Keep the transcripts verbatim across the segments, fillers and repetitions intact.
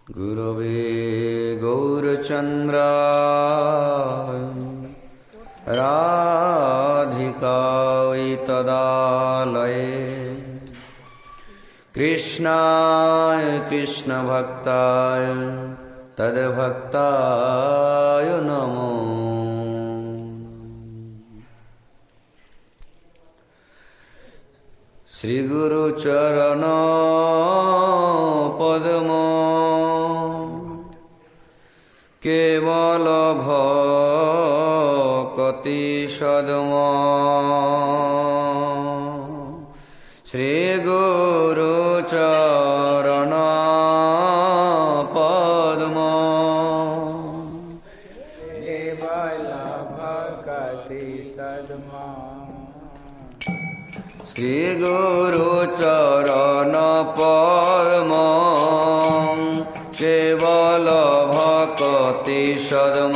गुरवे गौरचन्द्राय राधिकायै तदालये कृष्णाय कृष्णभक्ताय तद्भक्ताय नमो। श्रीगुरुचरण पद्म केवल भक्ति सद्म श्री गुरुचरण पद्म केवल भक्ति सद्म श्री गुरुचरण पद्म केवल भक्ति सद्म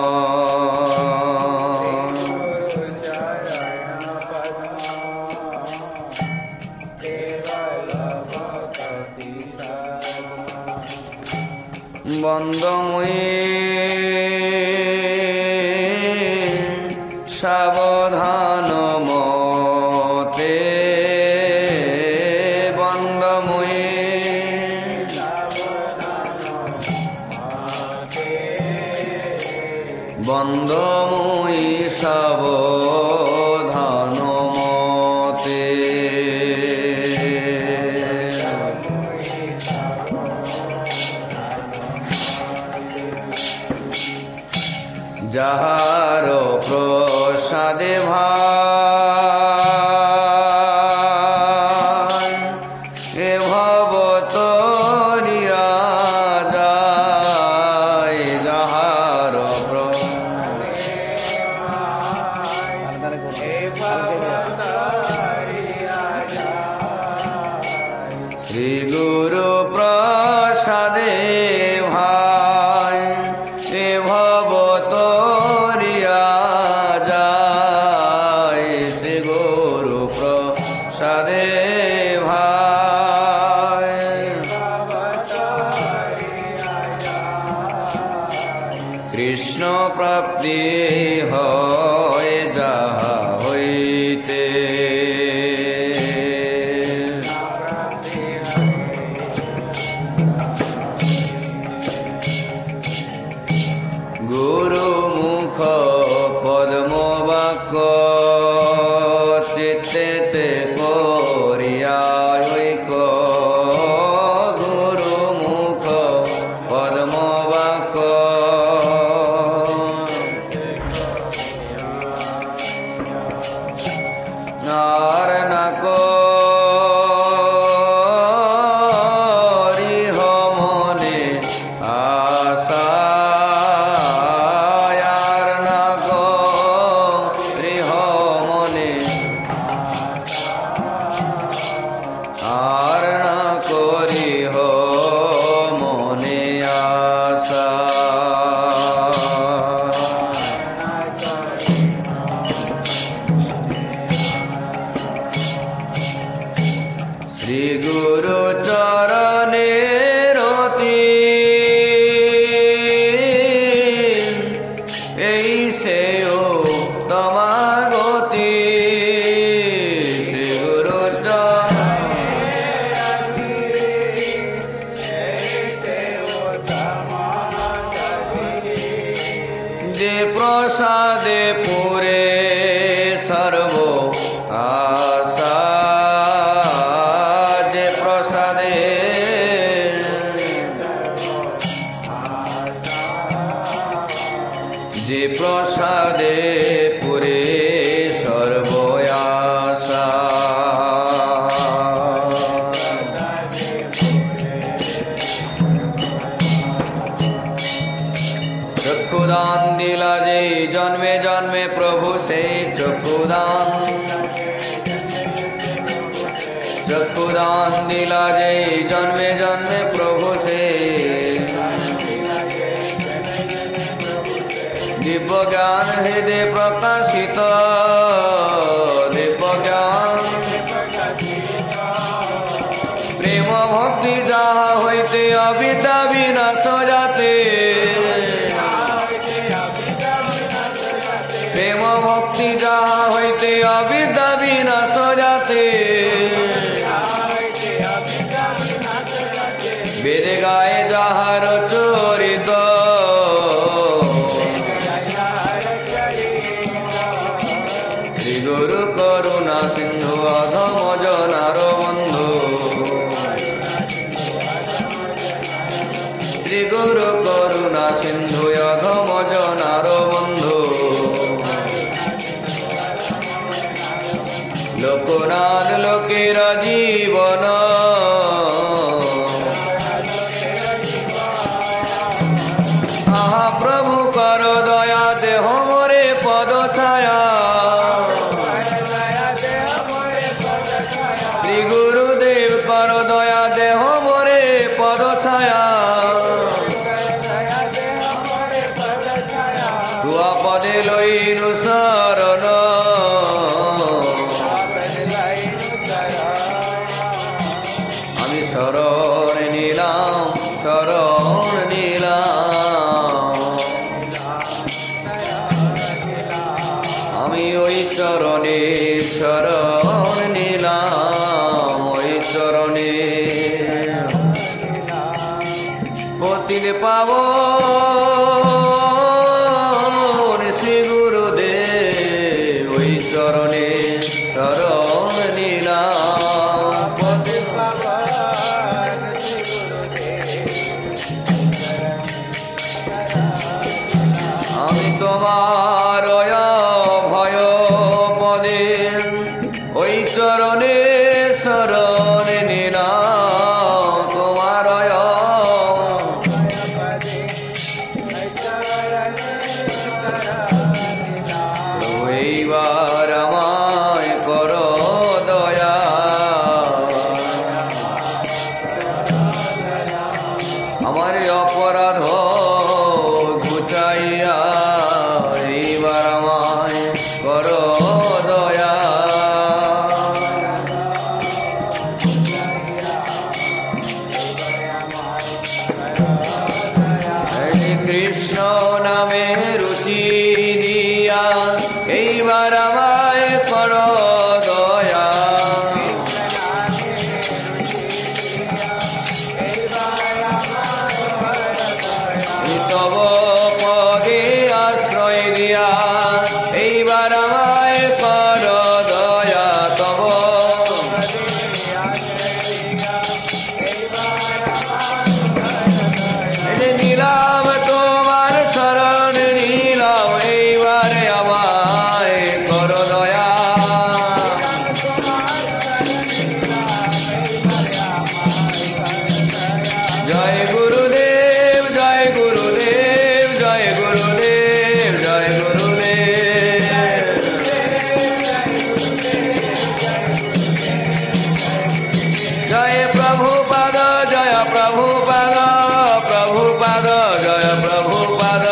बंदमुई सावधान मते बंदमुई बंदमुई सावधान मते যাহার প্রসাদে ভাই এ ভব তরিয়া যায় যাহার শ্রী গুরু প্রসাদে ভাই এ ভব তরিয়া যায় শ্রী গুরু প্রসাদে ভাই কৃষ্ণ প্রাপ্তি হয় যাহা হইতে গুরু মুখ পদ্ম বাক্য চিত্তে করিয়া ঐক গুরু মুখ পদ্ম বাক্য আর না করিহ মনে আশা আর না করিহ মনে আশা শ্রী গুরু চরণে রতি এই সেও তমাগতি শ্রী গুরু যে প্রসাদে পুরে সর্ব আশা যে প্রসাদে যে প্রসাদে পুরে সর্ব আশা চক্ষুদান দিলা যে জন্মে জন্মে প্রভু সেই চক্ষুদান চক্ষুদান দিলা যে জন্মে জন্মে প্রভু সেই দিব্য জ্ঞান হৃদয় প্রকাশিত দিব্য জ্ঞান প্রেম ভক্তি যাহা হইতে অবিদ্যা বিনাশ যাতে প্রেম ভক্তি যাহা হইতে অবিদ্যা বিনাশ যাতে বেদে গায়ে যাহার চরিত শ্রী গুরু করুণা সিন্ধু অধম জনার বন্ধু শ্রী গুরু করুণা সিন্ধু অধম জনার বন্ধু লোকনাথ লোকের জীবন আহা প্রভু কর দয়া দেহ মোরে পদ ছায়া শ্রী গুরুদেব কর দয়া দেহ মোরে পদ ছায়া তুয়া পদে লইনু শরণ আমি শরণ নিলাম শরণ নিলাম আমি ওই চরণে শরণ নিলাম ওই চরণে পতিত পাব শ্রী গুরুদেব ওই চরণে শরণ নিলাম পতিত পাব আমি তোমার ভয় পদে ওই চরণে শরণ নিলাম তোমার এইবার আমায় কর দয়া আমার অপরাধ ঘুচাইয়া এইবার আমায় কর দয়া কৃষ্ণ নামে রুচি দিয়া এইবার আমায় কর দয়া তব পদে আশ্রয় দিয়া এইবার আমায় কর দয়া তব নিলাম তোমার শরণ নিলাম এইবার আমায় কর দয়া জয় গুরুদেব জয় গুরুদেব জয় গুরুদেব জয় গুরুদেব জয় প্রভুপাদ জয় প্রভুপাদ প্রভুপাদ জয় প্রভুপাদ